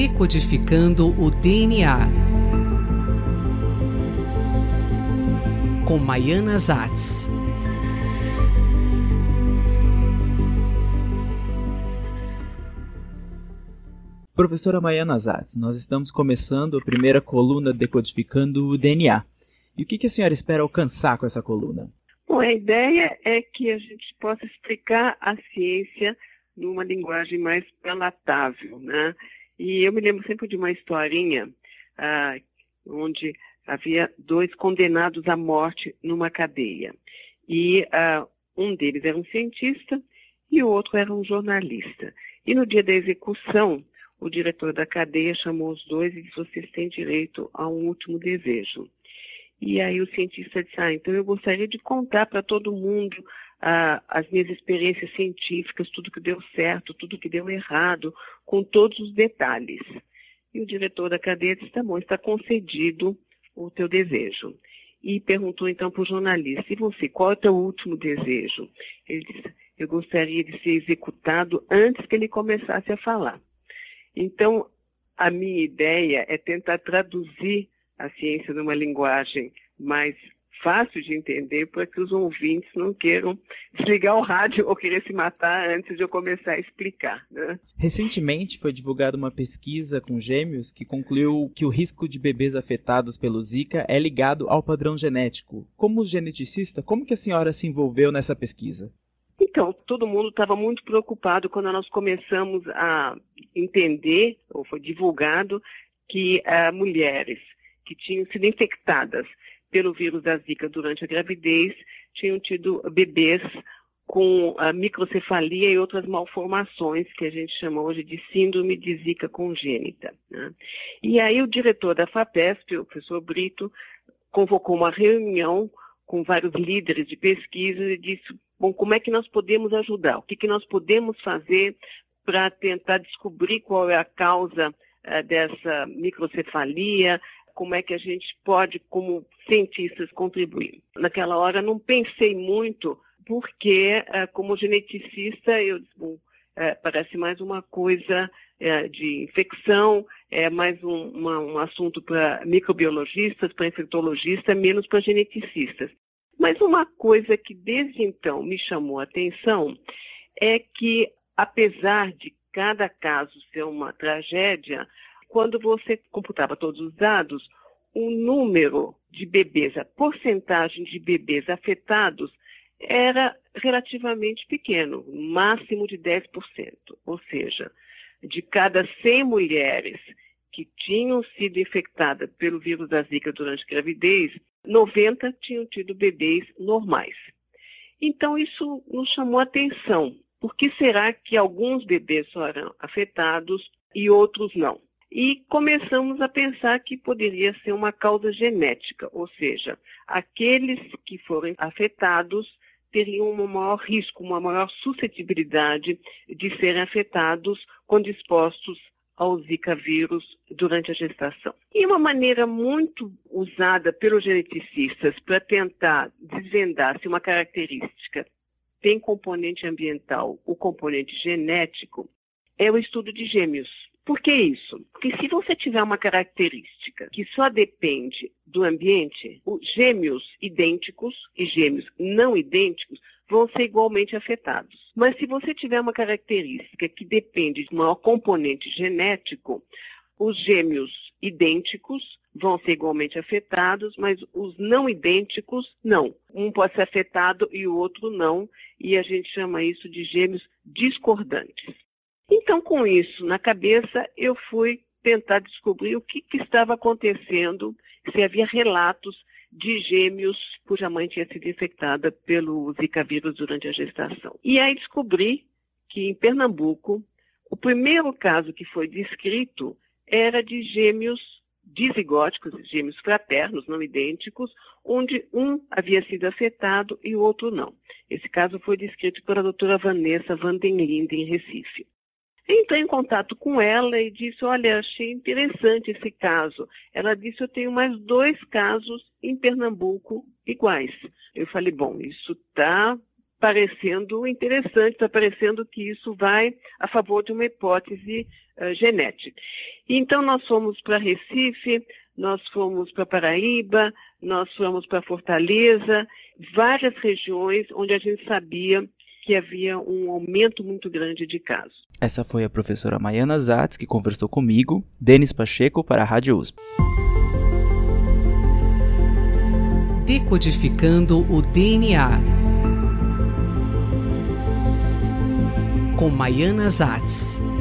Decodificando o DNA, com Maiana Zatz. Professora Maiana Zatz, nós estamos começando a primeira coluna Decodificando o DNA. E o que a senhora espera alcançar com essa coluna? Bom, a ideia é que a gente possa explicar a ciência numa linguagem mais palatável, né? E eu me lembro sempre de uma historinha onde havia 2 condenados à morte numa cadeia. E um deles era um cientista e o outro era um jornalista. E no dia da execução, o diretor da cadeia chamou os 2 e disse: vocês têm direito a um último desejo. E aí o cientista disse: então eu gostaria de contar para todo mundo as minhas experiências científicas, tudo que deu certo, tudo que deu errado, com todos os detalhes. E o diretor da cadeia disse: tá bom, está concedido o teu desejo. E perguntou então para o jornalista: e você, qual é o teu último desejo? Ele disse: eu gostaria de ser executado antes que ele começasse a falar. Então, a minha ideia é tentar traduzir a ciência numa linguagem mais fácil de entender para que os ouvintes não queiram desligar o rádio ou querer se matar antes de eu começar a explicar, né? Recentemente foi divulgada uma pesquisa com gêmeos que concluiu que o risco de bebês afetados pelo Zika é ligado ao padrão genético. Como geneticista, como que a senhora se envolveu nessa pesquisa? Então, todo mundo estava muito preocupado quando nós começamos a entender, ou foi divulgado, que mulheres que tinham sido infectadas pelo vírus da Zika durante a gravidez tinham tido bebês com microcefalia e outras malformações, que a gente chama hoje de síndrome de Zika congênita, né? E aí o diretor da FAPESP, o professor Brito, convocou uma reunião com vários líderes de pesquisa e disse: bom, como é que nós podemos ajudar? O que nós podemos fazer para tentar descobrir qual é a causa dessa microcefalia? Como é que a gente pode, como cientistas, contribuir? Naquela hora não pensei muito, porque como geneticista, eu parece mais uma coisa de infecção, é mais um assunto para microbiologistas, para infectologistas, menos para geneticistas. Mas uma coisa que desde então me chamou a atenção é que, apesar de cada caso ser uma tragédia, quando você computava todos os dados, o número de bebês, a porcentagem de bebês afetados era relativamente pequeno, máximo de 10%. Ou seja, de cada 100 mulheres que tinham sido infectadas pelo vírus da Zika durante a gravidez, 90 tinham tido bebês normais. Então, isso nos chamou a atenção. Por que será que alguns bebês só eram afetados e outros não? E começamos a pensar que poderia ser uma causa genética, ou seja, aqueles que forem afetados teriam um maior risco, uma maior suscetibilidade de serem afetados quando expostos ao Zika vírus durante a gestação. E uma maneira muito usada pelos geneticistas para tentar desvendar se uma característica tem componente ambiental ou componente genético é o estudo de gêmeos. Por que isso? Porque se você tiver uma característica que só depende do ambiente, os gêmeos idênticos e gêmeos não idênticos vão ser igualmente afetados. Mas se você tiver uma característica que depende de um maior componente genético, os gêmeos idênticos vão ser igualmente afetados, mas os não idênticos não. Um pode ser afetado e o outro não, e a gente chama isso de gêmeos discordantes. Então, com isso na cabeça, eu fui tentar descobrir o que estava acontecendo, se havia relatos de gêmeos cuja mãe tinha sido infectada pelo Zika vírus durante a gestação. E aí descobri que em Pernambuco, o primeiro caso que foi descrito era de gêmeos dizigóticos, gêmeos fraternos, não idênticos, onde um havia sido afetado e o outro não. Esse caso foi descrito pela doutora Vanessa Vandenlinde, em Recife. Entrei em contato com ela e disse: olha, achei interessante esse caso. Ela disse: eu tenho mais 2 casos em Pernambuco iguais. Eu falei: bom, isso está parecendo interessante, está parecendo que isso vai a favor de uma hipótese genética. Então, nós fomos para Recife, nós fomos para Paraíba, nós fomos para Fortaleza, várias regiões onde a gente sabia que havia um aumento muito grande de casos. Essa foi a professora Maiana Zatz, que conversou comigo, Denis Pacheco, para a Rádio USP. Decodificando o DNA. Com Maiana Zatz.